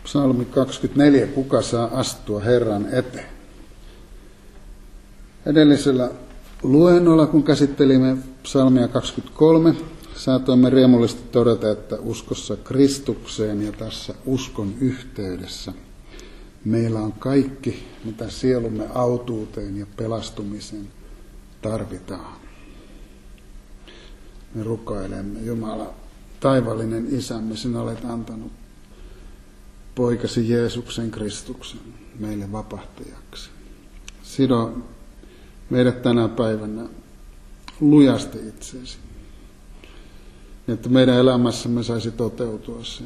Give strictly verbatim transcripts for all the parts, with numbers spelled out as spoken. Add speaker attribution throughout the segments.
Speaker 1: Psalmi kaksikymmentäneljä, kuka saa astua Herran eteen? Edellisellä luennolla, kun käsittelimme psalmia kaksikymmentäkolme, saatoimme riemullisesti todeta, että uskossa Kristukseen ja tässä uskon yhteydessä meillä on kaikki, mitä sielumme autuuteen ja pelastumiseen tarvitaan. Me rukoilemme, Jumala, taivallinen Isämme, sinä olet antanut poikasi Jeesuksen Kristuksen meille vapahtajaksi. Sido meidät tänä päivänä lujasti itseesi, että meidän elämässämme saisi toteutua se,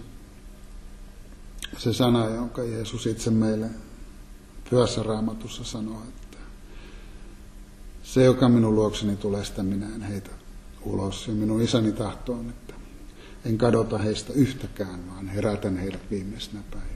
Speaker 1: se sana, jonka Jeesus itse meille Pyhässä Raamatussa sanoo, että se, joka minun luokseni tulee, sitä minä en heitä ulos. Ja minun isäni tahto on, että en kadota heistä yhtäkään, vaan herätän heidät viimeisenä päivänä.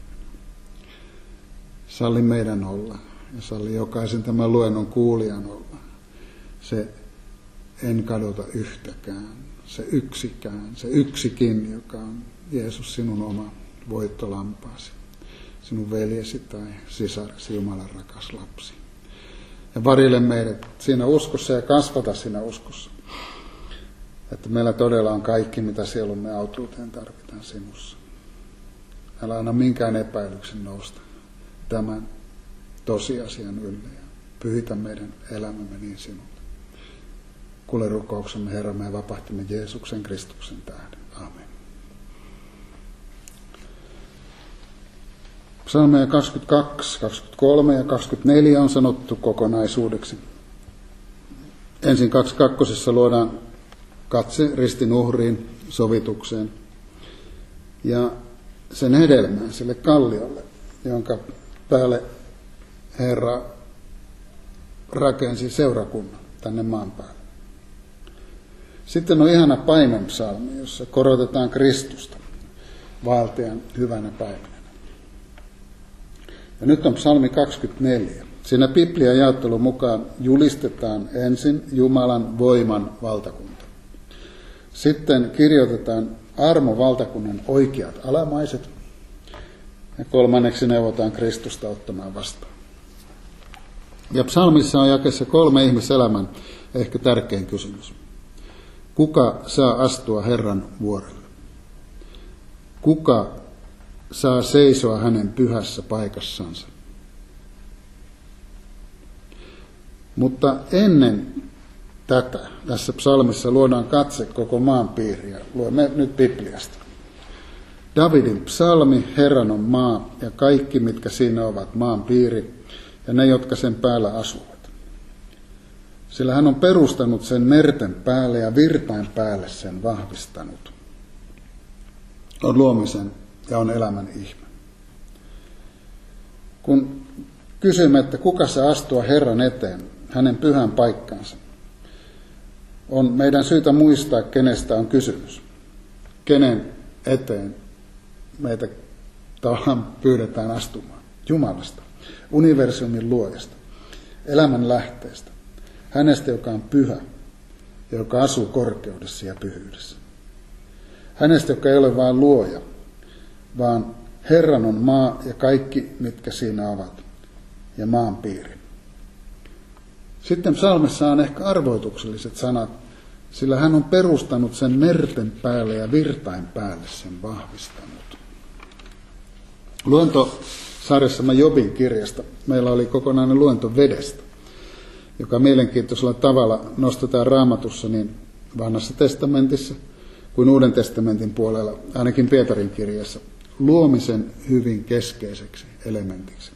Speaker 1: Salli meidän olla ja salli jokaisen tämän luennon kuulijan olla. Se en kadota yhtäkään, se yksikään, se yksikin, joka on Jeesus sinun oma voittolampaasi, sinun veljesi tai sisaresi, Jumalan rakas lapsi. Ja varjele meidät siinä uskossa ja kasvata siinä uskossa, että meillä todella on kaikki, mitä sielumme autuuteen tarvitaan sinussa. Älä anna minkään epäilyksen nousta tämän tosiasian ylle ja pyhitä meidän elämämme niin sinulle. Kuule rukouksemme, Herramme, ja vapahtimme Jeesuksen Kristuksen tähden. Amen. Psalmeja kaksikymmentäkaksi, kaksikymmentäkolme ja kaksikymmentäneljä on sanottu kokonaisuudeksi. Ensin kaksikymmentäkaksi luodaan katse ristin uhriin, sovitukseen ja sen hedelmään sille kalliolle, jonka päälle Herra rakensi seurakunnan tänne maan päälle. Sitten on ihana paimenpsalmi, jossa korotetaan Kristusta vaeltajan hyvänä päivänä. Ja nyt on psalmi kaksikymmentäneljä. Siinä Biblian jaottelun mukaan julistetaan ensin Jumalan voiman valtakunta. Sitten kirjoitetaan armon valtakunnan oikeat alamaiset. Ja kolmanneksi neuvotaan Kristusta ottamaan vastaan. Ja psalmissa on jakeessa kolme ihmiselämän ehkä tärkein kysymys. Kuka saa astua Herran vuorelle? Kuka saa seisoa hänen pyhässä paikassansa? Mutta ennen tätä tässä psalmissa luodaan katse koko maan piiriä. Luemme nyt Bibliasta. Davidin psalmi, Herran on maa ja kaikki, mitkä siinä ovat maan piiri ja ne, jotka sen päällä asuvat. Sillä hän on perustanut sen merten päälle ja virtain päälle sen vahvistanut. On luomisen ja on elämän ihme. Kun kysymme, että kuka saa astua Herran eteen, hänen pyhän paikkansa, on meidän syytä muistaa, kenestä on kysymys. Kenen eteen meitä tavallaan pyydetään astumaan. Jumalasta, universumin luojasta, elämän lähteestä. Hänestä, joka on pyhä ja joka asuu korkeudessa ja pyhyydessä. Hänestä, joka ei ole vain luoja, vaan Herran on maa ja kaikki, mitkä siinä ovat, ja maan piiri. Sitten psalmissa on ehkä arvoitukselliset sanat, sillä hän on perustanut sen merten päälle ja virtain päälle sen vahvistanut. Luentosarjassamme Jobin kirjasta meillä oli kokonainen luento vedestä, joka mielenkiintoisella tavalla nostetaan Raamatussa niin Vanhassa testamentissa kuin Uuden testamentin puolella, ainakin Pietarin kirjassa, luomisen hyvin keskeiseksi elementiksi.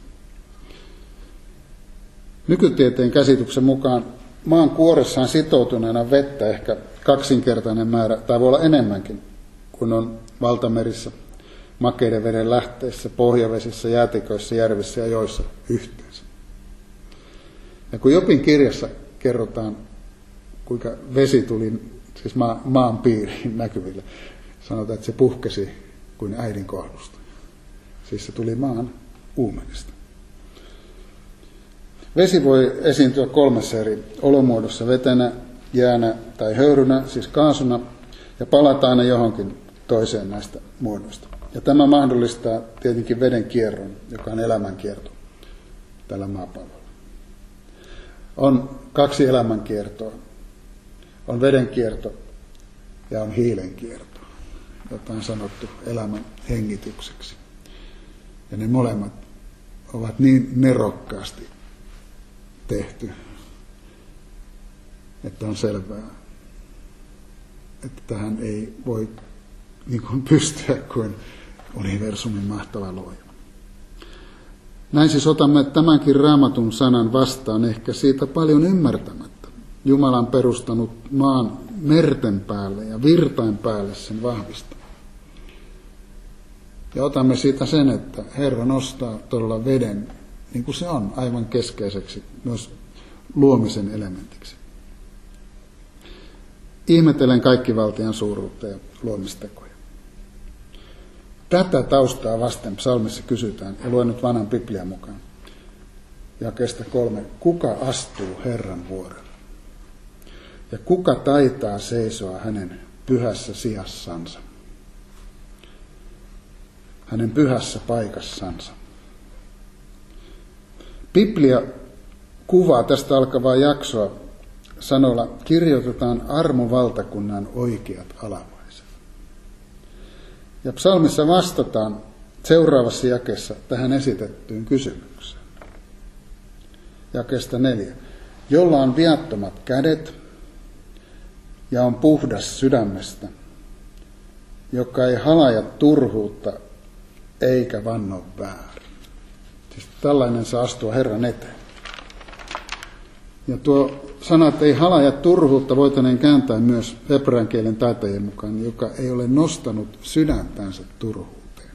Speaker 1: Nykytieteen käsityksen mukaan maan kuoressaan sitoutuneena vettä ehkä kaksinkertainen määrä, tai voi olla enemmänkin, kuin on valtamerissä, makeiden veden lähteissä, pohjavesissä, jäätiköissä, järvissä ja joissa yhteensä. Ja kun Jobin kirjassa kerrotaan, kuinka vesi tuli siis maa, maan piiriin näkyville, sanotaan, että se puhkesi kuin äidin kohdusta. Siis se tuli maan uumenista. Vesi voi esiintyä kolmessa eri olomuodossa: vetenä, jäänä tai höyrynä, siis kaasuna, ja palata aina johonkin toiseen näistä muodoista. Ja tämä mahdollistaa tietenkin veden kierron, joka on elämänkierto tällä maapallolla. On kaksi elämänkiertoa. On veden kierto ja on hiilen kierto, jota on sanottu elämän hengitykseksi. Ja ne molemmat ovat niin nerokkaasti tehty, että on selvää, että tähän ei voi niin kuin pystyä kuin universumin mahtava luoja. Näin siis otamme tämänkin Raamatun sanan vastaan ehkä siitä paljon ymmärtämättä. Jumala on perustanut maan merten päälle ja virtain päälle sen vahvista. Ja otamme siitä sen, että Herra nostaa todella veden, niin kuin se on, aivan keskeiseksi myös luomisen elementiksi. Ihmetellen kaikkivaltian suuruutta ja luomistekoja. Tätä taustaa vasten psalmissa kysytään, ja luen nyt vanhan Biblian mukaan. Jakeesta kolme. Kuka astuu Herran vuorelle? Ja kuka taitaa seisoa hänen pyhässä sijassansa? Hänen pyhässä paikassansa. Biblia kuvaa tästä alkavaa jaksoa sanoilla kirjoitetaan armovaltakunnan oikeat alavaiset. Ja psalmissa vastataan seuraavassa jakeessa tähän esitettyyn kysymykseen. Jakeesta neljä. Jolla on viattomat kädet ja on puhdas sydämestä, joka ei halaja turhuutta eikä vanno väärin. Siis tällainen saa astua Herran eteen. Ja tuo sana, että ei halaja turhuutta, voitaneen kääntää myös hebrean kielen taitajien mukaan, joka ei ole nostanut sydäntänsä turhuuteen.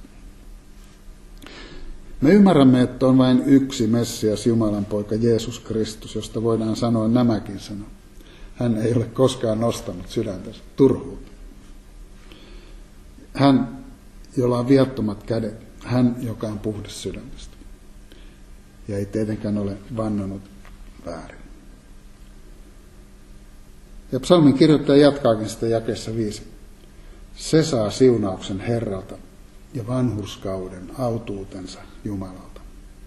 Speaker 1: Me ymmärrämme, että on vain yksi Messias, Jumalan poika Jeesus Kristus, josta voidaan sanoa nämäkin sanat. Hän ei ole koskaan nostanut sydäntänsä turhuuteen. Hän, jolla on viattomat kädet, hän, joka on puhdas sydämestä. Ja ei tietenkään ole vannonut väärin. Ja psalmin kirjoittaja jatkaakin sitä jakeessa viisi. Se saa siunauksen Herralta ja vanhurskauden autuutensa Jumalalta.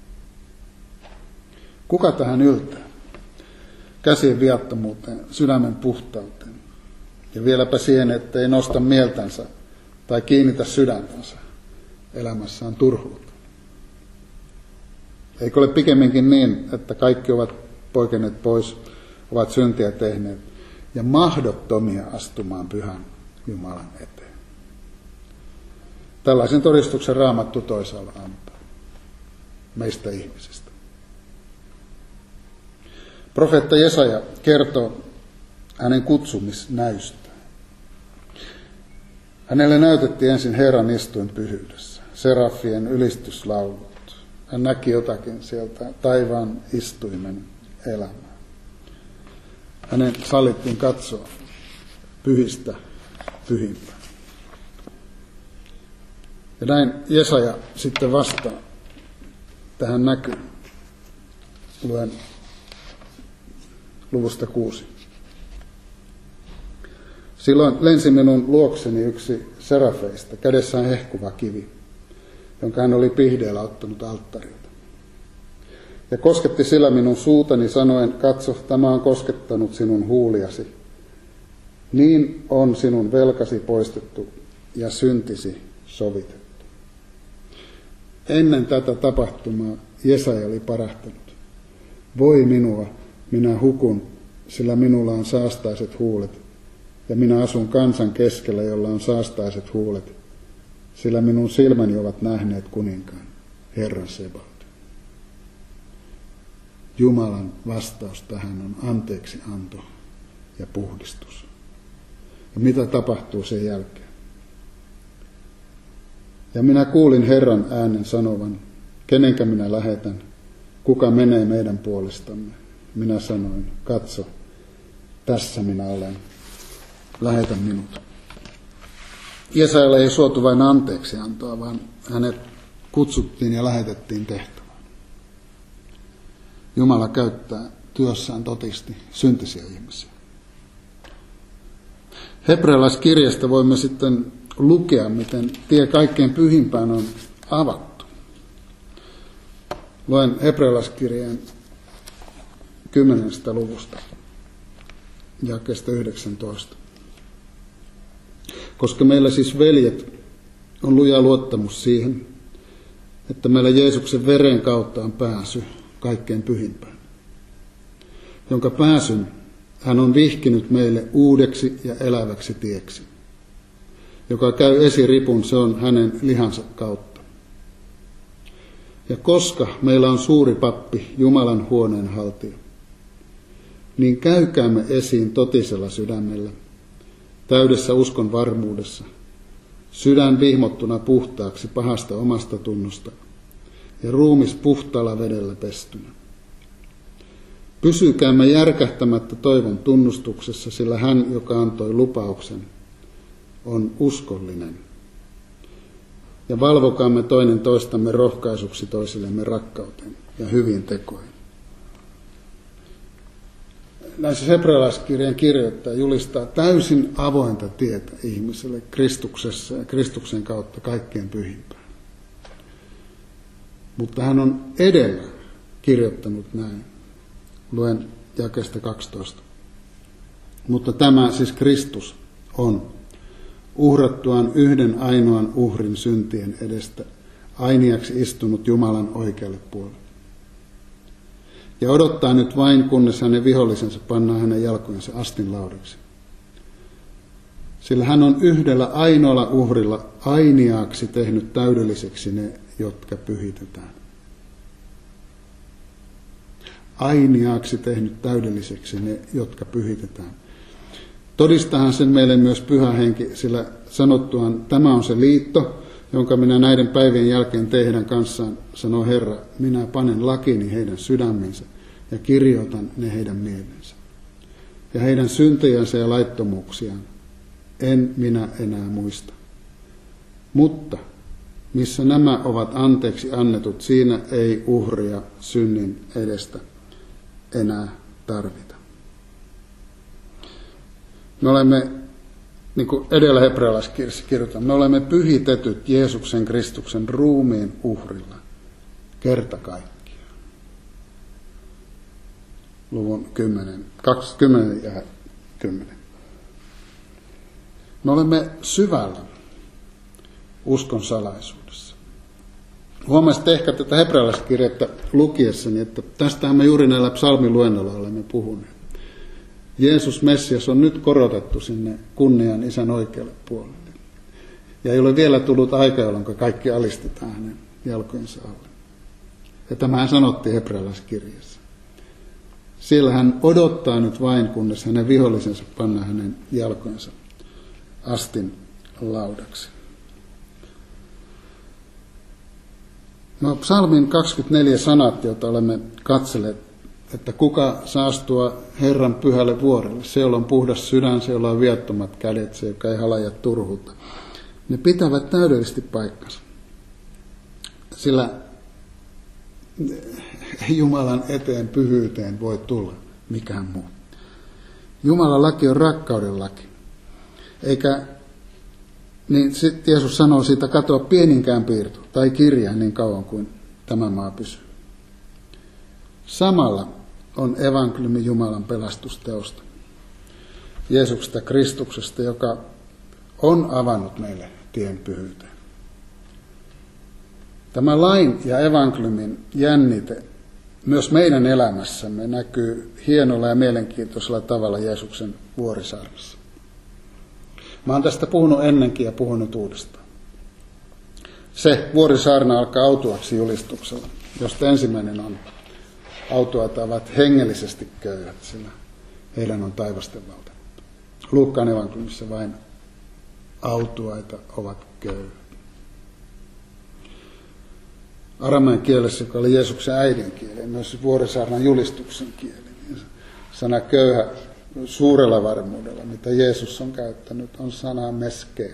Speaker 1: Kuka tähän yltää? Käsien viattomuuteen, sydämen puhtauteen. Ja vieläpä siihen, että ei nosta mieltänsä tai kiinnitä sydäntänsä elämässään turhuutta. Eikö ole pikemminkin niin, että kaikki ovat poikenneet pois, ovat syntiä tehneet ja mahdottomia astumaan pyhän Jumalan eteen. Tällaisen todistuksen Raamattu toisaalla antaa meistä ihmisistä. Profeetta Jesaja kertoo hänen kutsumisnäystään. Hänelle näytettiin ensin Herran istuin pyhyydessä, serafien ylistyslaulut. Hän näki jotakin sieltä taivaan istuimen elämää. Hänen sallittiin katsoa pyhistä pyhimpään. Ja näin Jesaja sitten vastaa tähän näkyyn. Luen luvusta kuusi. Silloin lensi minun luokseni yksi serafeista, kädessään hehkuva kivi, jonka hän oli pihdeellä ottanut alttarilta. Ja kosketti sillä minun suutani sanoen, katso, tämä on koskettanut sinun huuliasi. Niin on sinun velkasi poistettu ja syntisi sovitettu. Ennen tätä tapahtumaa Jesaja oli parahtanut. Voi minua, minä hukun, sillä minulla on saastaiset huulet, ja minä asun kansan keskellä, jolla on saastaiset huulet, sillä minun silmäni ovat nähneet kuninkaan, Herran Sebaot. Jumalan vastaus tähän on anteeksi anto ja puhdistus. Ja mitä tapahtuu sen jälkeen? Ja minä kuulin Herran äänen sanovan, kenenkä minä lähetän, kuka menee meidän puolestamme. Minä sanoin, katso, tässä minä olen, lähetä minut. Jesajalle ei suotu vain anteeksi antoa, vaan hänet kutsuttiin ja lähetettiin tehtävään. Jumala käyttää työssään totisti syntisiä ihmisiä. Hebrealaiskirjasta voimme sitten lukea, miten tie kaikkein pyhimpään on avattu. Luen hebrealaiskirjeen kymmenennestä luvusta, jakeesta yhdeksäntoista. Koska meillä siis, veljet, on luja luottamus siihen, että meillä Jeesuksen veren kautta on pääsy kaikkein pyhimpään, jonka pääsyn hän on vihkinyt meille uudeksi ja eläväksi tieksi, joka käy esiripun, se on hänen lihansa kautta. Ja koska meillä on suuri pappi, Jumalan huoneen haltija, niin käykäämme esiin totisella sydämellä, täydessä uskon varmuudessa, sydän vihmottuna puhtaaksi pahasta omasta tunnosta ja ruumis puhtaalla vedellä pestynä. Pysykäämme järkähtämättä toivon tunnustuksessa, sillä hän, joka antoi lupauksen, on uskollinen. Ja valvokaamme toinen toistamme rohkaisuksi toisillemme rakkauteen ja hyviin tekoihin. Näissä hebrealaiskirjeen kirjoittaja julistaa täysin avointa tietä ihmiselle Kristuksessa ja Kristuksen kautta kaikkein pyhimpään. Mutta hän on edellä kirjoittanut näin. Luen jakeesta kaksitoista. Mutta tämä siis Kristus on uhrattuaan yhden ainoan uhrin syntien edestä ainiaksi istunut Jumalan oikealle puolelle. Ja odottaa nyt vain, kunnes hänen vihollisensa pannaan hänen jalkojensa astin laudaksi. Sillä hän on yhdellä ainoalla uhrilla ainiaaksi tehnyt täydelliseksi ne, jotka pyhitetään. Ainiaaksi tehnyt täydelliseksi ne, jotka pyhitetään. Todistahan sen meille myös Pyhä Henki, sillä sanottuaan, tämä on se liitto, jonka minä näiden päivien jälkeen teidän kanssaan, sanoo Herra, minä panen lakini heidän sydämensä ja kirjoitan ne heidän mielensä. Ja heidän syntejänsä ja laittomuuksiaan en minä enää muista. Mutta missä nämä ovat anteeksi annetut, siinä ei uhria synnin edestä enää tarvita. Me olemme, niin kuin edellä hebrealaiskirjassa kirjoitetaan, me olemme pyhitetyt Jeesuksen Kristuksen ruumiin uhrilla kerta kaikkiaan. Luvun kymmenen, kaksikymmentä ja kymmenen. Me olemme syvällä uskon salaisuudessa. Huomasitte ehkä tätä hebrealaiskirjettä lukiessani, että tästähän me juuri näillä psalmiluennoilla olemme puhuneet. Jeesus Messias on nyt korotettu sinne kunnian Isän oikealle puolelle. Ja ei ole vielä tullut aika, jolloin kaikki alistetaan hänen jalkojensa alle. Ja tämähän sanottiin hebrealaiskirjassa. Siellä hän odottaa nyt vain, kunnes hänen vihollisensa pannaan hänen jalkojensa astin laudaksi. No, psalmin kaksikymmentäneljä sanat, joita olemme katselleet, että kuka saa astua Herran pyhälle vuorelle, se, jolla on puhdas sydän, se, jolla on viattomat kädet, se, joka ei halaja turhuutta. Ne pitävät täydellisesti paikkansa. Sillä Jumalan eteen pyhyyteen voi tulla mikään muu. Jumalan laki on rakkauden laki. Eikä, niin sitten Jeesus sanoo siitä, katoa pieninkään piirto tai kirja niin kauan kuin tämä maa pysyy. Samalla on evankeliumi Jumalan pelastusteosta, Jeesuksesta Kristuksesta, joka on avannut meille tien pyhyyteen. Tämä lain ja evankeliumin jännite myös meidän elämässämme näkyy hienolla ja mielenkiintoisella tavalla Jeesuksen vuorisaarnassa. Mä oon tästä puhunut ennenkin ja puhunut uudestaan. Se vuorisaarna alkaa autuaksi julistuksella, josta ensimmäinen on: autuaita ovat hengellisesti köyhät, sillä heidän on taivasten valta. Luukkaan evankeliumissa vain autuaita ovat köyhät. Aramean kielessä, joka oli Jeesuksen äidinkieli, myös vuorisaarnan julistuksen kieli, niin sana köyhä suurella varmuudella, mitä Jeesus on käyttänyt, on sana meskeen.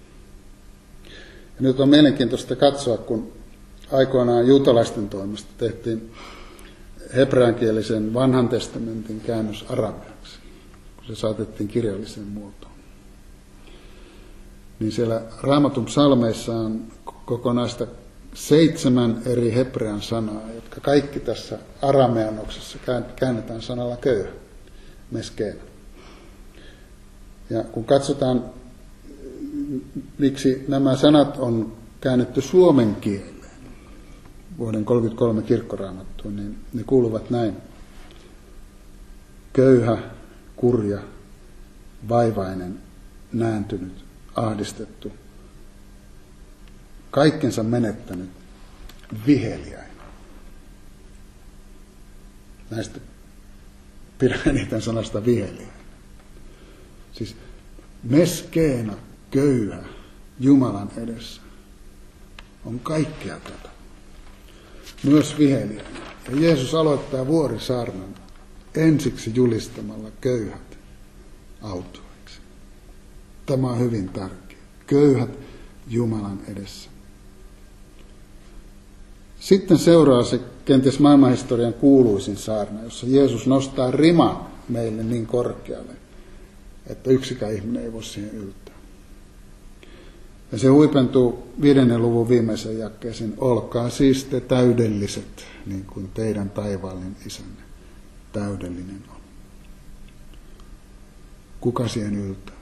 Speaker 1: Ja nyt on mielenkiintoista katsoa, kun aikoinaan juutalaisten toimesta tehtiin hebreankielisen vanhan testamentin käännös arameaksi, kun se saatettiin kirjalliseen muotoon. niin siellä Raamatun psalmeissa on kokonaista seitsemän eri hebrean sanaa, jotka kaikki tässä arameanoksessa käännetään sanalla köyhä, meskeena. Ja kun katsotaan, miksi nämä sanat on käännetty suomen kieleen vuoden kolmekymmentäkolme kirkkoraamattuun, niin ne kuuluvat näin. Köyhä, kurja, vaivainen, nääntynyt, ahdistettu, kaikkensa menettänyt, viheliäinen. Näistä pidän eniten sanasta viheliäinen. Siis meskeena, köyhä, Jumalan edessä on kaikkea tätä. Myös viheliäinen. Ja Jeesus aloittaa vuorisaarnan ensiksi julistamalla köyhät autuiksi. Tämä on hyvin tärkeä. Köyhät Jumalan edessä. Sitten seuraa se kenties maailmanhistorian kuuluisin saarna, jossa Jeesus nostaa riman meille niin korkealle, että yksikään ihminen ei voi siihen yltää. Ja se huipentuu viidennen luvun viimeisen jakeeseen. Olkaa siis te täydelliset, niin kuin teidän taivaallinen isänne täydellinen on. Kuka siihen yltää?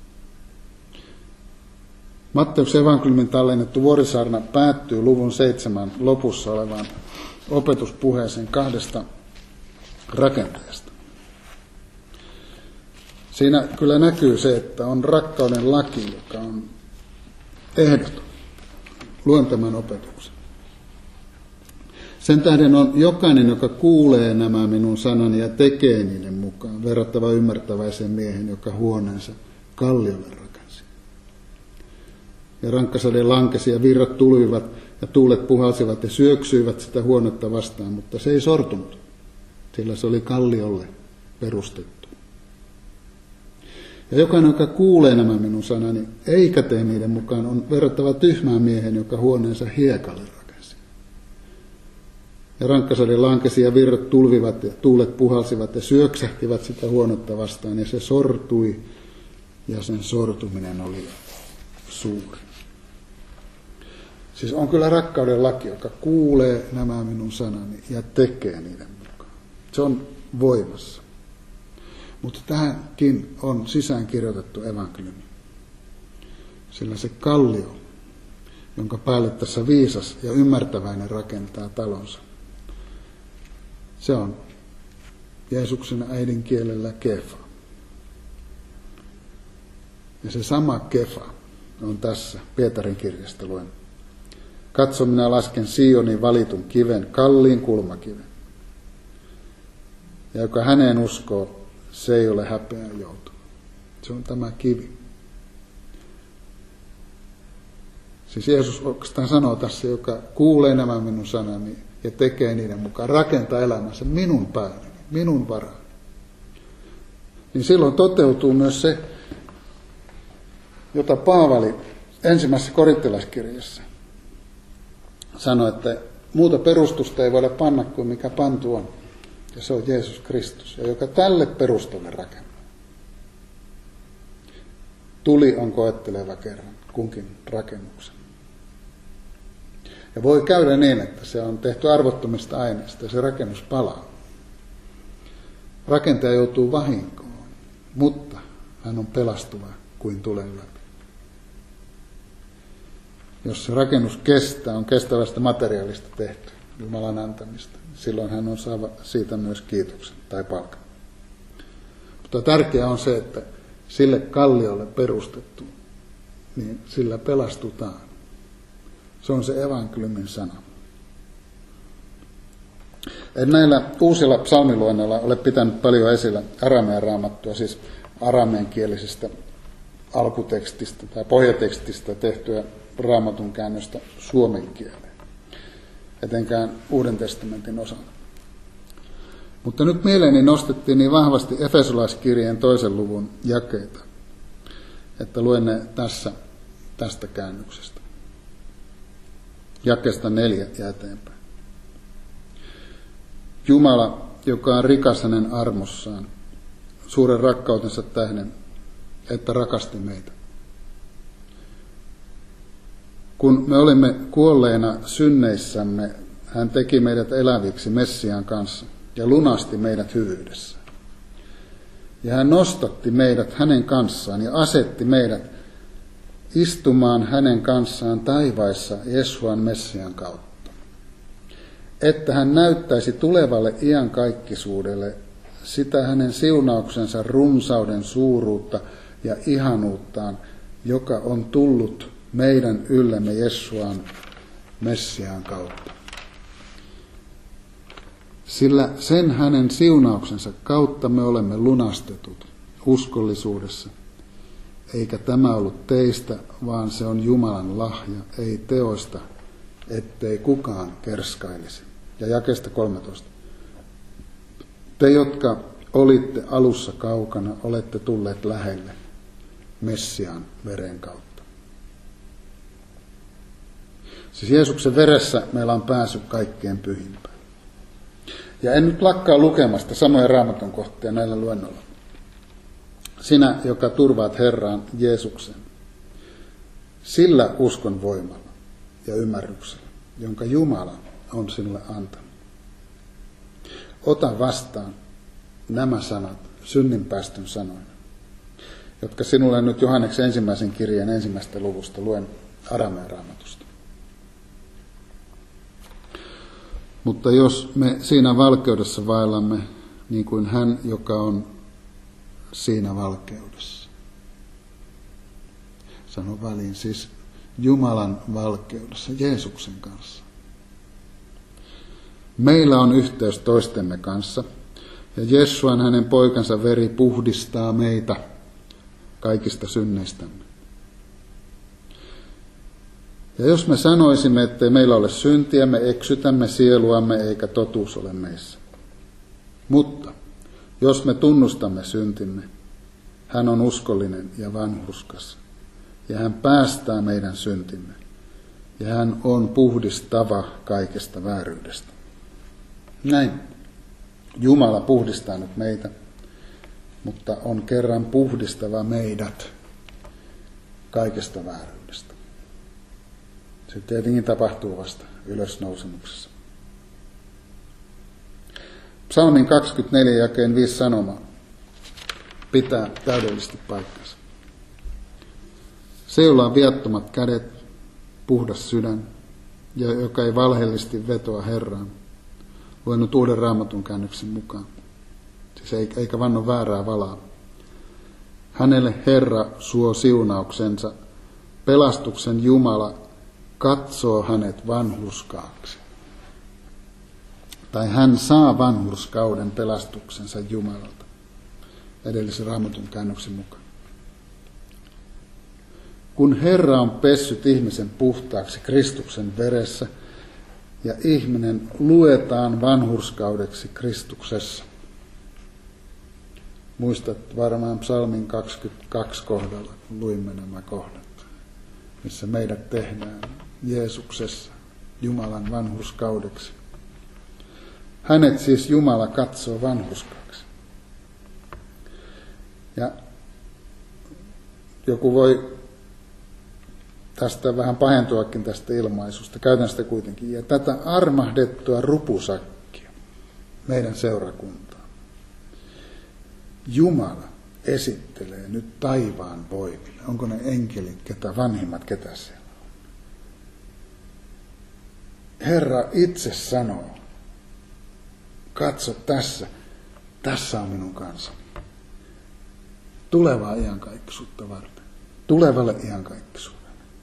Speaker 1: Matteuksen evankeliumin tallennettu vuorisaarna päättyy luvun seitsemän lopussa olevaan opetuspuheeseen kahdesta rakenteesta. Siinä kyllä näkyy se, että on rakkauden laki, joka on ehdoton. Luen tämän opetuksen. Sen tähden on jokainen, joka kuulee nämä minun sanani ja tekee niiden mukaan, verrattava ymmärtäväisen miehen, joka huoneensa kalliolle rakensi. Ja rankkasade lankesi ja virrat tulivat ja tuulet puhalsivat ja syöksyivät sitä huonetta vastaan, mutta se ei sortunut, sillä se oli kalliolle perustettu. Ja jokainen, joka kuulee nämä minun sanani, eikä tee niiden mukaan, on verrattava tyhmään miehen, joka huoneensa hiekalle rakensi. Ja rankkasade lankesi ja virrat tulvivat ja tuulet puhalsivat ja syöksähtivät sitä huonetta vastaan, ja se sortui, ja sen sortuminen oli suuri. Siis on kyllä rakkauden laki, joka kuulee nämä minun sanani ja tekee niiden mukaan. Se on voimassa. Mutta tähänkin on sisään kirjoitettu evankeliumi. Sillä se kallio, jonka päälle tässä viisas ja ymmärtäväinen rakentaa talonsa, se on Jeesuksen äidinkielellä kefa. Ja se sama kefa on tässä Pietarin kirjasta luen. Katso, minä lasken Sionin valitun kiven, kalliin kulmakiven. Ja joka häneen uskoo, se ei ole häpeään joutunut. Se on tämä kivi. Siis Jeesus oikeastaan sanoo tässä, joka kuulee nämä minun sanani ja tekee niiden mukaan, rakentaa elämänsä minun päälleni, minun varaan. Niin silloin toteutuu myös se, jota Paavali ensimmäisessä korinttilaiskirjassa sanoi, että muuta perustusta ei voida panna kuin mikä pantu on. Ja se on Jeesus Kristus, ja joka tälle perustalle rakennaa. Tuli on koetteleva kerran kunkin rakennuksen. Ja voi käydä niin, että se on tehty arvottomista aineista ja se rakennus palaa. Rakentaja joutuu vahinkoon, mutta hän on pelastuva kuin tulen läpi. Jos se rakennus kestää, on kestävästä materiaalista tehty, Jumalan antamista, silloin hän on saava siitä myös kiitoksen tai palkan. Mutta tärkeää on se, että sille kalliolle perustettu, niin sillä pelastutaan. Se on se evankeliumin sana. En näillä uusilla psalmiluennoilla ole pitänyt paljon esillä aramean raamattua, siis arameankielisestä alkutekstistä tai pohjatekstistä tehtyä raamatun käännöstä suomen kieleen, etenkään Uuden testamentin osana. Mutta nyt mieleeni nostettiin niin vahvasti Efesolaiskirjeen toisen luvun jakeita, että luen ne tässä tästä käännöksestä. Jakeesta neljä ja eteenpäin. Jumala, joka on rikas hänen armossaan, suuren rakkautensa tähden, että rakasti meitä. Kun me olimme kuolleina synneissämme, hän teki meidät eläviksi Messiaan kanssa ja lunasti meidät hyvyydessä. Ja hän nostatti meidät hänen kanssaan ja asetti meidät istumaan hänen kanssaan taivaissa Jesuan Messiaan kautta, että hän näyttäisi tulevalle iankaikkisuudelle sitä hänen siunauksensa runsauden suuruutta ja ihanuuttaan, joka on tullut meidän yllemme Jesuan Messiaan kautta. Sillä sen hänen siunauksensa kautta me olemme lunastetut uskollisuudessa, eikä tämä ollut teistä, vaan se on Jumalan lahja, ei teoista, ettei kukaan kerskailisi. Ja jakeesta kolmetoista. Te, jotka olitte alussa kaukana, olette tulleet lähelle Messiaan veren kautta. Siis Jeesuksen veressä meillä on pääsy kaikkein pyhimpään. Ja en nyt lakkaa lukemasta samoja Raamatun kohtia näillä luennoilla. Sinä, joka turvaat Herraan Jeesuksen, sillä uskon voimalla ja ymmärryksellä, jonka Jumala on sinulle antanut. Ota vastaan nämä sanat synninpäästön sanoina, jotka sinulle nyt Johanneksen ensimmäisen kirjeen ensimmäisestä luvusta luen Aramean raamatusta. Mutta jos me siinä valkeudessa vaellamme, niin kuin hän, joka on siinä valkeudessa. Sano väliin, siis Jumalan valkeudessa, Jeesuksen kanssa. Meillä on yhteys toistemme kanssa, ja Jesuan hänen poikansa veri puhdistaa meitä kaikista synneistämme. Ja jos me sanoisimme, ettei meillä ole syntiä, me eksytämme sieluamme, eikä totuus ole meissä. Mutta jos me tunnustamme syntimme, hän on uskollinen ja vanhurskas, ja hän päästää meidän syntimme, ja hän on puhdistava kaikesta vääryydestä. Näin Jumala puhdistaa nyt meitä, mutta on kerran puhdistava meidät kaikesta vääryydestä. Se tietenkin tapahtuu vasta ylösnousemuksessa. Psalmin kaksikymmentäneljä jakeen viisi sanoma pitää täydellisesti paikkansa. Se, jolla on viattomat kädet, puhdas sydän, ja joka ei valheellisesti vetoa Herraan. Luen nyt uuden Raamatun käännöksen mukaan. Siis eikä vanno väärää valaa. Hänelle Herra suo siunauksensa. Pelastuksen Jumala katsoo hänet vanhurskaaksi. Tai hän saa vanhurskauden pelastuksensa Jumalalta. Edellisen Raamatun käännöksen mukaan. Kun Herra on pessyt ihmisen puhtaaksi Kristuksen veressä, ja ihminen luetaan vanhurskaudeksi Kristuksessa. Muistat varmaan psalmin kaksikymmentäkaksi kohdalla, kun luimme nämä kohdat, missä meidät tehdään Jeesuksessa Jumalan vanhurskaudeksi. Hänet siis Jumala katsoo vanhurskaaksi. Ja joku voi tästä vähän pahentuakin tästä ilmaisusta, käytän sitä kuitenkin. Ja tätä armahdettua rupusakkia meidän seurakuntaan Jumala esittelee nyt taivaan voimille. Onko ne enkelit, ketä vanhimmat, ketä siellä on? Herra itse sanoo, katso tässä, tässä on minun kansani. Tulevaa iankaikkisuutta varten. Tulevalle iankaikkisuudelle.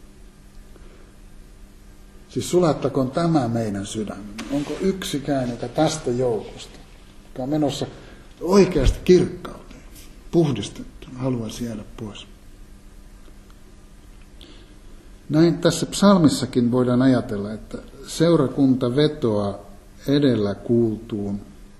Speaker 1: Siis sulattakoon tämä meidän sydämemme. Onko yksikään, joka tästä joukosta, joka on menossa oikeasti kirkkauteen, puhdistettu, haluaisi jäädä pois. Näin tässä psalmissakin voidaan ajatella, että seurakunta vetoaa edellä kuultuun,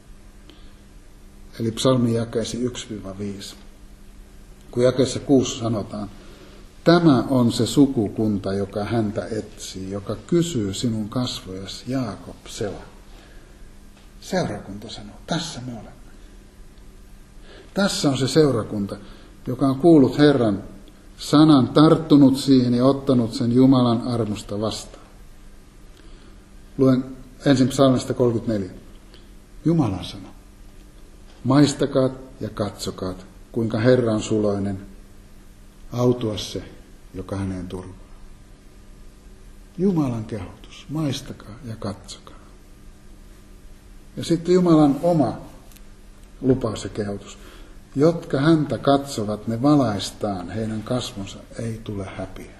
Speaker 1: eli psalmin jakeesi yksi viisi. Kun jakeessa kuusi sanotaan, tämä on se sukukunta, joka häntä etsii, joka kysyy sinun kasvojasi, Jaakob, Sela. Seurakunta sanoo, tässä me olemme. Tässä on se seurakunta, joka on kuullut Herran sanan tarttunut siihen ja ottanut sen Jumalan armosta vastaan. Luen ensin psalmista kolmekymmentäneljä. Jumalan sana. Maistakaa ja katsokaa, kuinka Herra on suloinen. Autua se, joka häneen turvaa. Jumalan kehotus. Maistakaa ja katsokaa. Ja sitten Jumalan oma lupaus ja kehotus. Jotka häntä katsovat, ne valaistaan, heidän kasvonsa ei tule häpeä.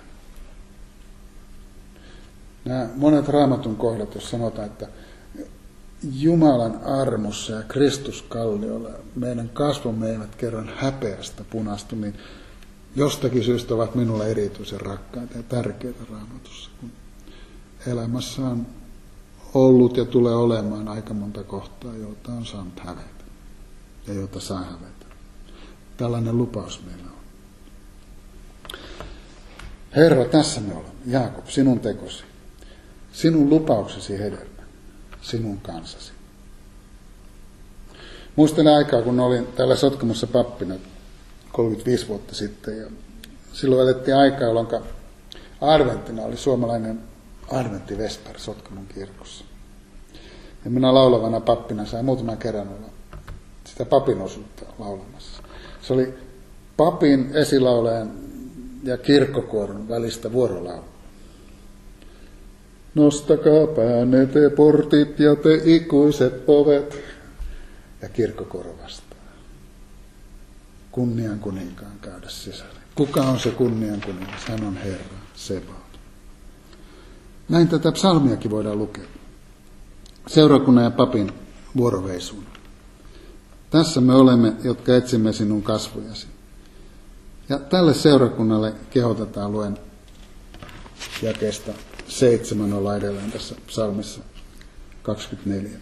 Speaker 1: Nämä monet Raamatun kohdat, jos sanotaan, että Jumalan armossa ja Kristuskalliolla meidän kasvomme eivät kerran häpeästä punastu, niin jostakin syystä ovat minulle erityisen rakkaita ja tärkeitä Raamatussa, kun elämässä on ollut ja tulee olemaan aika monta kohtaa, joita on saanut hävetä ja joita saa hävetä. Tällainen lupaus meillä on. Herra, tässä me olemme. Jaakob, sinun tekosi, sinun lupauksesi hedelmä, sinun kansasi. Muistelen aikaa, kun olin täällä Sotkamossa pappina kolmekymmentäviisi vuotta sitten. Ja silloin elettiin aikaa, jolloin adventtina oli suomalainen adventtivesperi Sotkamon kirkossa. Ja minä laulavana pappina sain muutaman kerran olla sitä papin osuutta laulamassa. Se oli papin, esilaulajan ja kirkkokuoron välistä vuorolaulua. Nostakaa päänne te portit ja te ikuiset ovet. Ja kirkkokuoro vastaa. Kunnian kuninkaan käydä sisälle. Kuka on se kunnian kuningas? Hän on Herra, Sebaot. Näin tätä psalmiakin voidaan lukea. Seurakunnan ja papin vuoroveisuun. Tässä me olemme, jotka etsimme sinun kasvojasi. Ja tälle seurakunnalle kehotetaan, luen jakeesta seitsemän olla edelleen tässä psalmissa kaksikymmentäneljä.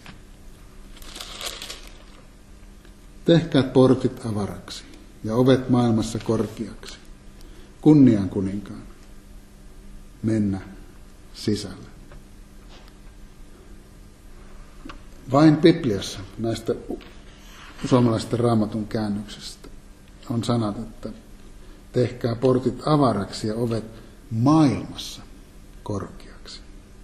Speaker 1: Tehkää portit avaraksi ja ovet maailmassa korkeaksi. Kunnian kuninkaan mennä sisälle. Vain Bibliassa näistä suomalaisten Raamatun käännöksistä on sanat, että tehkää portit avaraksi ja ovet maailmassa korkeaksi.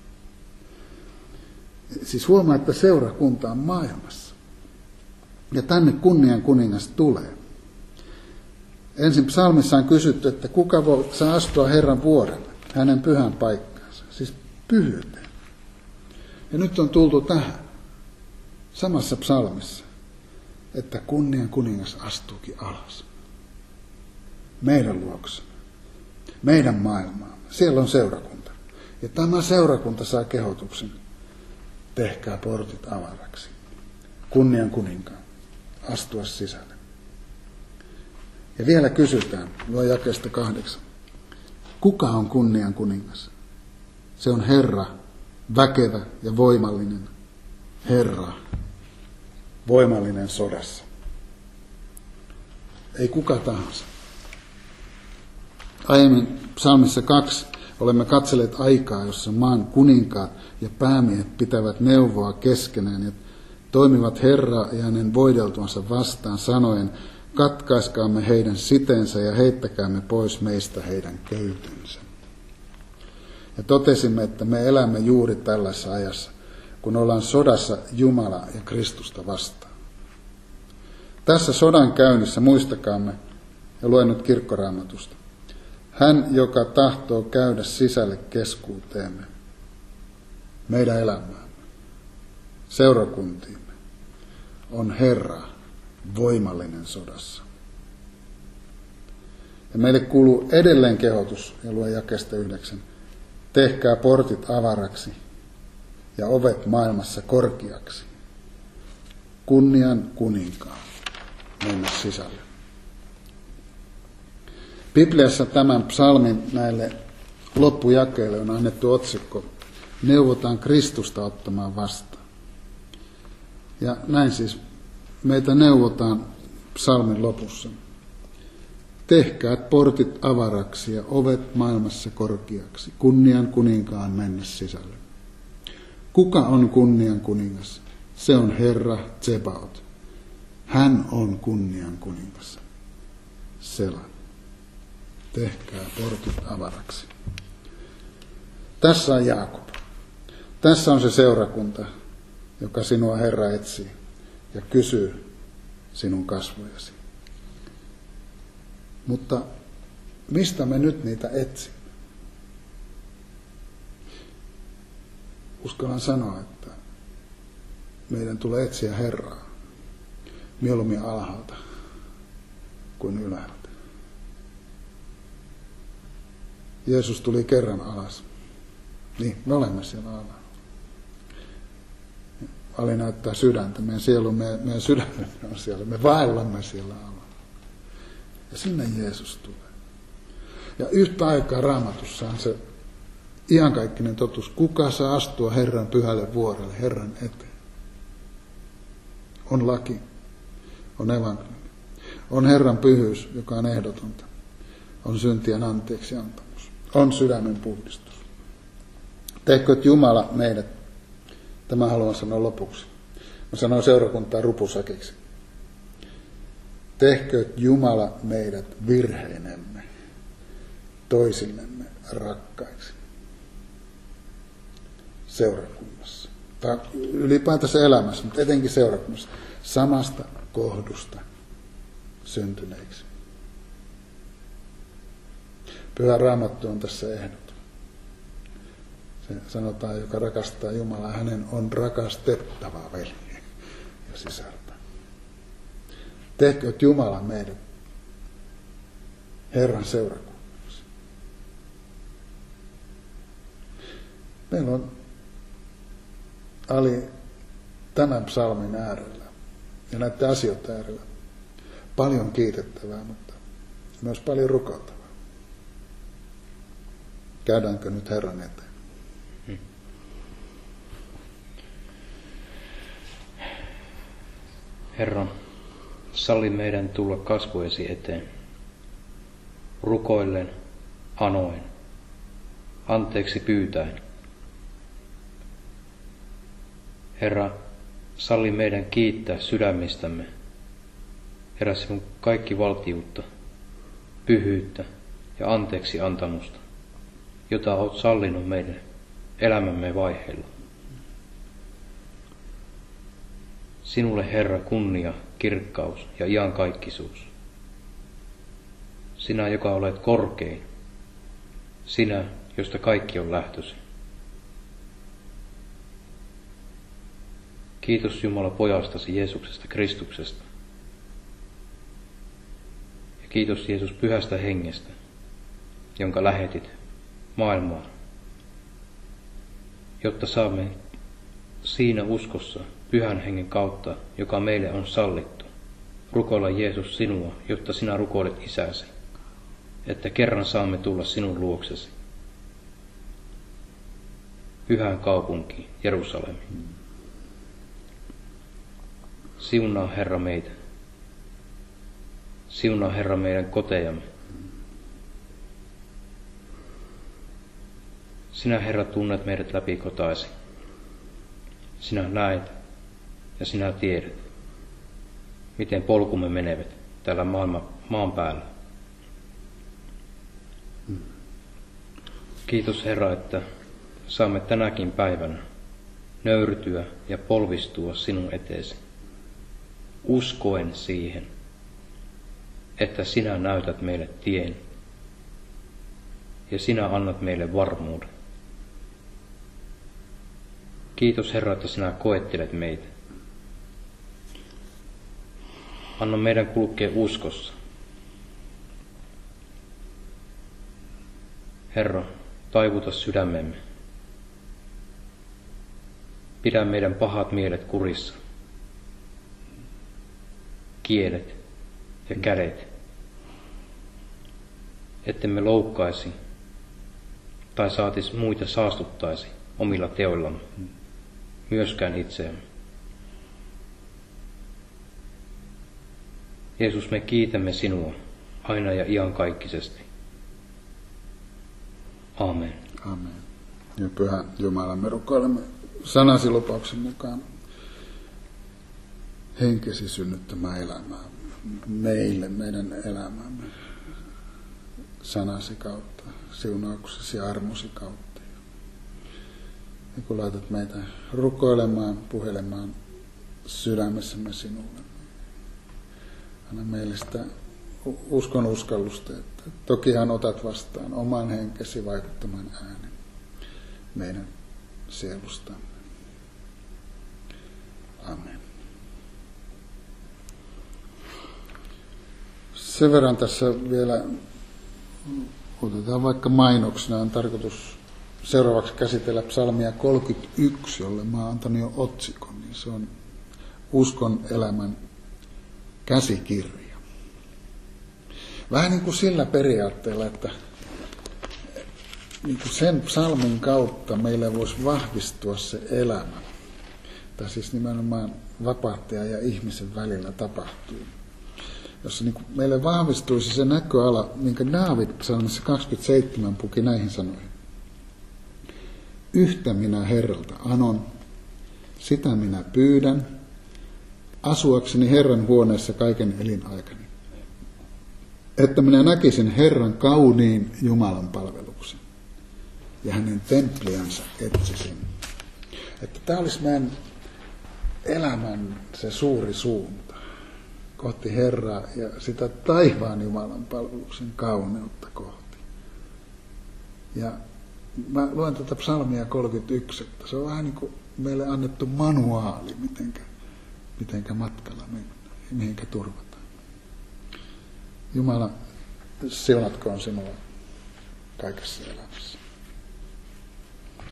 Speaker 1: Siis huomaa, että seurakunta on maailmassa. Ja tänne kunnian kuningas tulee. Ensin psalmissa on kysytty, että kuka voi saa astua Herran vuorelle, hänen pyhän paikkaansa. Siis pyhyyteen. Ja nyt on tultu tähän samassa psalmissa, että kunnian kuningas astuukin alas. Meidän luoksamme, meidän maailmaamme. Siellä on seurakunta. Ja tämä seurakunta saa kehotuksen. Tehkää portit avaraksi. Kunnian kuninkaan astua sisälle. Ja vielä kysytään, luo jakeesta kahdeksan. Kuka on kunnian kuningas? Se on Herra, väkevä ja voimallinen. Herra, voimallinen sodassa. Ei kuka tahansa. Aiemmin psalmissa kaksi olemme katselleet aikaa, jossa maan kuninkaat ja päämiehet pitävät neuvoa keskenään ja toimivat Herraa ja hänen voideltuansa vastaan sanoen, katkaiskaamme heidän siteensä ja heittäkäämme pois meistä heidän köytensä. Ja totesimme, että me elämme juuri tällaisessa ajassa, kun ollaan sodassa Jumalaa ja Kristusta vastaan. Tässä sodan käynnissä muistakaamme, ja luen nyt kirkkoraamatusta, hän, joka tahtoo käydä sisälle keskuuteemme, meidän elämäämme, seurakuntiimme, on Herra, voimallinen sodassa. Ja meille kuuluu edelleen kehotus, ja luen jakeesta yhdeksän, tehkää portit avaraksi ja ovet maailmassa korkeaksi. Kunnian kuninkaan mennä sisälle. Bibliassa tämän psalmin näille loppujakeille on annettu otsikko, neuvotaan Kristusta ottamaan vastaan. Ja näin siis meitä neuvotaan psalmin lopussa. Tehkää portit avaraksi ja ovet maailmassa korkeaksi, kunnian kuninkaan mennä sisälle. Kuka on kunnian kuningas? Se on Herra Sebaot. Hän on kunnian kuningas. Sela. tehkää portit avaraksi. Tässä on Jaakob. Tässä on se seurakunta, joka sinua Herra etsii ja kysyy sinun kasvojasi. Mutta mistä me nyt niitä etsimme? Uskallan sanoa, että meidän tulee etsiä Herraa mieluummin alhaalta kuin ylhäältä. Jeesus tuli kerran alas. Niin, me olemme siellä alhaalla. Ali näyttää sydäntä. Meidän sielu, meidän, meidän sydämemme on siellä. Me vaellamme siellä alhaalla. Ja sinne Jeesus tulee. Ja yhtä aikaa Raamatussa on se iankaikkinen totuus. Kuka saa astua Herran pyhälle vuorelle, Herran eteen? On laki, on evankeliumi, on Herran pyhyys, joka on ehdotonta, on syntien anteeksiantamus, on sydämen puhdistus. Tehkööt Jumala meidät, tämä haluan sanoa lopuksi. Mä sanon seurakuntaa rupusakiksi. Tehkööt Jumala meidät virheinemme toisillemme rakkaiksi seurakunnassa. Tai ylipäätänsä elämässä, mutta etenkin seurakunnassa. Samasta kohdusta syntyneiksi. Pyhä Raamattu on tässä ehdoton. Se sanotaan, joka rakastaa Jumalaa, hänen on rakastettava veljeä ja sisältä. Tehkööt Jumala meidät Herran seurakunnaksi. Meillä on Ali tämän psalmin äärellä ja näiden asioiden äärellä paljon kiitettävää, mutta myös paljon rukoiltavaa. Käydäänkö nyt Herran eteen?
Speaker 2: Herra, salli meidän tulla kasvojesi eteen, rukoillen, anoen, anteeksi pyytäen. Herra, salli meidän kiittää sydämistämme, Herra, sinun kaikki valtiutta, pyhyyttä ja anteeksi antamusta, jota olet sallinut meille elämämme vaiheilla. Sinulle, Herra, kunnia, kirkkaus ja iankaikkisuus. Sinä, joka olet korkein, sinä, josta kaikki on lähtösi. Kiitos Jumala pojastasi Jeesuksesta Kristuksesta. Ja kiitos Jeesus pyhästä hengestä, jonka lähetit maailmaan, jotta saamme siinä uskossa pyhän hengen kautta, joka meille on sallittu, rukoilla Jeesus sinua, jotta sinä rukoilet isäsi, että kerran saamme tulla sinun luoksesi, pyhään kaupunkiin, Jerusalemiin. Siunaa Herra meitä. Siunaa Herra meidän kotejamme. Sinä, Herra, tunnet meidät läpi kotaisi. Sinä näet ja sinä tiedät, miten polkumme menevät täällä maailman, maan päällä. Kiitos, Herra, että saamme tänäkin päivänä nöyrtyä ja polvistua sinun eteesi, uskoen siihen, että sinä näytät meille tien ja sinä annat meille varmuuden. Kiitos, Herra, että sinä koettelet meitä. Anna meidän kulkea uskossa. Herra, taivuta sydämemme. Pidä meidän pahat mielet kurissa. Kielet ja kädet, ettemme loukkaisi tai saatis muita saastuttaisi omilla teoillamme, myöskään itseämme. Jeesus, me kiitämme sinua aina ja iankaikkisesti. Amen.
Speaker 1: Amen. Ja Pyhä Jumala, me rukoilemme sanasi lupauksen mukaan henkesi synnyttämään elämää meille, meidän elämämme. sanasi kautta, siunauksesi ja armosi kautta. Ja kun laitat meitä rukoilemaan, puhelemaan sydämessämme sinulle, anna meille sitä uskon uskallusta, että tokihan otat vastaan oman henkesi vaikuttaman äänen meidän sielustamme. Amen. Sen verran tässä vielä otetaan vaikka mainoksena, on tarkoitus seuraavaksi käsitellä psalmia kolmekymmentäyksi, jolle mä oon antanut jo otsikon, niin se on uskon elämän käsikirja. Vähän niin kuin sillä periaatteella, että niin kuin sen psalmin kautta meillä voisi vahvistua se elämä, tai siis nimenomaan vapahtajan ja ihmisen välillä tapahtuu. Jossa niin kuin meille vahvistuisi se näköala, minkä Daavid psalmissa kaksikymmentäseitsemän puki näihin sanoihin. Yhtä minä Herralta anon, sitä minä pyydän, asuakseni Herran huoneessa kaiken elinaikani. Että minä näkisin Herran kauniin Jumalan palveluksen ja hänen templiansa etsisin. Että tämä olisi meidän elämän se suuri suunta kohti Herraa ja sitä taivaan Jumalan palveluksen kauneutta kohti. Ja mä luen tätä psalmia kolmekymmentäyksi, että se on vähän niin kuin meille annettu manuaali, mitenkä, mitenkä matkalla mennään ja mihinkä turvataan. Jumala, siunatkoon sinua kaikessa elämässä.